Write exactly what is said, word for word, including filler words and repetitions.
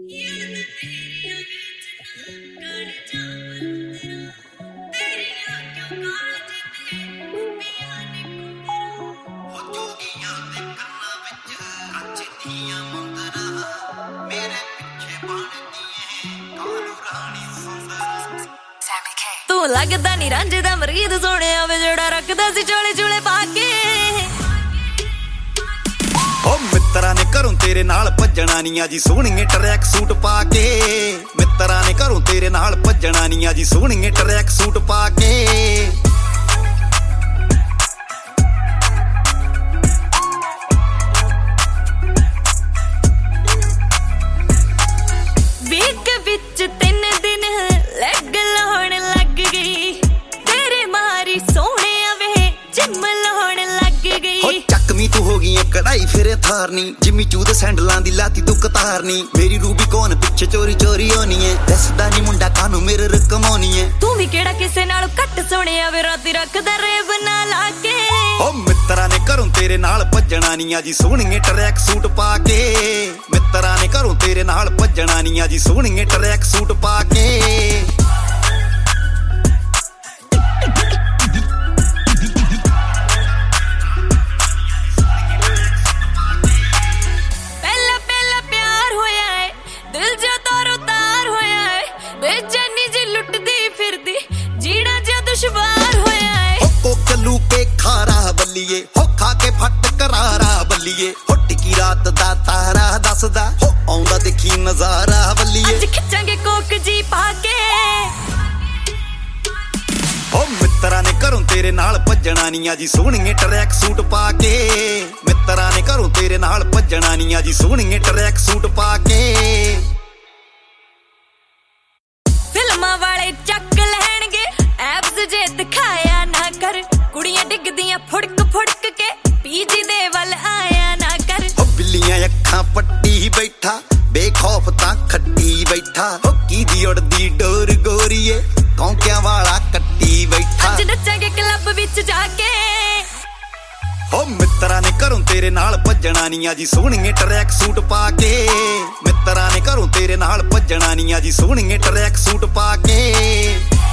ਤੂੰ ਲੱਗਦਾ ਨੀ ਰਾਂਝੇ ਦਾ ਮਰੀਦ ਸੋਹਣਿਆ ਵੇ ਜਿਹੜਾ ਰੱਖਦਾ ਸੀ ਚੋਲੇ ਚੂਲੇ ਪਾ ਕੇ ਓ ਮਿੱਤਰਾਂ ਨੇ ਘਰੋਂ ਤੇਰੇ ਨਾਲ ਭੱਜਣਾ ਨੀ ਆ ਜੀ ਸੋਹਣੀਏ ਟਰੈਕ ਸੂਟ ਪਾ ਕੇ ਮਿੱਤਰਾਂ ਨੇ ਘਰੋਂ ਤੇਰੇ ਨਾਲ ਭੱਜਣਾ ਨੀ ਆ ਜੀ ਸੋਹਣੀਏ ਟਰੈਕ ਸੂਟ ਪਾ ਕੇ ਵੀਕ ਵਿੱਚ ਤਿੰਨ ਦਿਨ ਲੱਗ ਲਾਉਣ ਲੱਗ ਗਈ ਤੇਰੇ ਮਾਰੀ ਸੋਹਣਿਆ ਵੇ ਜਿੰਮ ਲਾਉਣ ਲੱਗ ਗਈ ਹੋ ਚੱਕਵੀਂ ਤੂੰ ਹੋ ਗਈ ਕੜਾਈ ਫਿਰੇ ਥਾਰਨੀ ਜਿੰਮੀ ਚੂ ਦੇ ਸੈਂਡਲਾਂ ਦੀ ਲਾਤੀ ਤੂੰ ਕਤਾਰਨੀ ਮੇਰੀ ਰੂਬੀ ਕੌਣ ਪਿੱਛੇ ਚੋਰੀ ਚੋਰੀ ਹੋਣੀ ਏ ਦੱਸਦਾ ਨੀ ਮੁੰਡਾ ਕਾਨੂੰ ਮੇਰੇ ਰਕਮਾਉਣੀ ਏ ਤੂੰ ਵੀ ਕਿਹੜਾ ਕਿਸੇ ਨਾਲ ਘੱਟ ਸੋਹਣਿਆ ਵੇ ਰਾਤੀ ਰੱਖਦਾ ਰੇਬ ਨਾ ਲਾ ਕੇ ਓ ਮਿੱਤਰਾਂ ਨੇ ਘਰੋਂ ਤੇਰੇ ਨਾਲ ਭੱਜਣਾ ਨੀ ਆ ਜੀ ਸੋਹਣੀਏ ਟਰੈਕ ਸੂਟ ਪਾ ਕੇ ਮਿੱਤਰਾਂ ਨੇ ਘਰੋਂ ਤੇਰੇ ਨਾਲ ਭੱਜਣਾ ਨੀ ਆ ਜੀ ਸੋਹਣੀਏ ਟਰੈਕ ਸੂਟ ਪਾ ਕੇ ਪਹਿਲਾ ਪਹਿਲਾ ਪਿਆਰ ਹੋਇਆ ਏ ਦਿਲ ਜੋ ਤਾਰੋ ਤਾਰ ਹੋਇਆ ਏ ਬੇਚੈਨੀ ਜੀ ਲੁੱਟਦੀ ਫਿਰਦੀ ਜੀਣਾ ਜੋ ਦੁਸ਼ਵਾਰ ਹੋਇਆ ਏ ਹੋ ਕਲੂ ਕੇ ਖਾਰਾ ਬੱਲੀਏ ਹੋ ਖਾ ਕੇ ਫੱਟ ਕਰਾਰਾ ਬੱਲੀਏ ਹੋ ਟਿੱਕੀ ਰਾਤ ਦਾ ਤਾਰਾ ਦੱਸਦਾ ਹੋ ਆਉਂਦਾ ਦੇਖੀ ਨਜ਼ਾਰਾ ਬੱਲੀਏ ਅੱਜ ਖਿੱਚਾਂਗੇ ਕੋਕ ਜੀ ਪਾ ਕੇ ਓ ਮਿੱਤਰਾਂ ਨੇ ਘਰੋਂ ਤੇਰੇ ਨਾਲ ਭੱਜਣਾ ਨੀ ਆ ਜੀ ਸੋਹਣੀਏ ਟਰੈਕ ਸੂਟ ਪਾ ਕੇ ਮਿੱਤਰਾਂ ਨੇ ਘਰੋਂ ਤੇਰੇ ਨਾਲ ਭੱਜਣਾ ਨੀ ਆ ਜੀ ਸੋਹਣੀਏ ਟਰੈਕ ਸੂਟ ਪਾ ਕੇ ਫਿਲਮਾਂ ਵਾਲੇ ਚੱਕ ਲੈਣਗੇ ਐਬਸ ਜੇ ਦਿਖਾਇਆ ਨਾ ਕਰ ਕੁੜੀਆਂ ਡਿੱਗਦੀਆਂ ਫੁੜਕ ਫੁੜਕ ਕੇ ਪੀਜੀ ਦੇ ਵੱਲ ਆਇਆ ਨਾ ਕਰ ਓ ਬਿੱਲੀਆਂ ਅੱਖਾਂ ਪੱਟੀ ਬੈਠਾ ਬੇਖੌਫ ਤਾਂ ਖੱਟੀ ਬੈਠਾ ਓ ਕੀ ਦੀ ਉੜਦੀ ਡੋਰ ਗੋਰੀਏ ਕੌਂਕਿਆਂ ਵਾਲਾ ਕੱਟੀ ਬੈਠਾ ਅੱਜ ਨੱਚਾਂਗੇ ਕਲੱਬ ਵਿੱਚ ਜਾ ਕੇ ਓ ਮਿੱਤਰਾਂ ਨੇ ਘਰੋਂ ਤੇਰੇ ਨਾਲ ਭੱਜਣਾ ਨੀ ਆ ਜੀ ਸੋਹਣੀਏ ਟਰੈਕ ਸੂਟ ਪਾ ਕੇ ਮਿੱਤਰਾਂ ਨੇ ਘਰੋਂ ਤੇਰੇ ਨਾਲ ਭੱਜਣਾ ਨੀ ਆ ਜੀ ਸੋਹਣੀਏ ਟਰੈਕ ਸੂਟ ਪਾ ਕੇ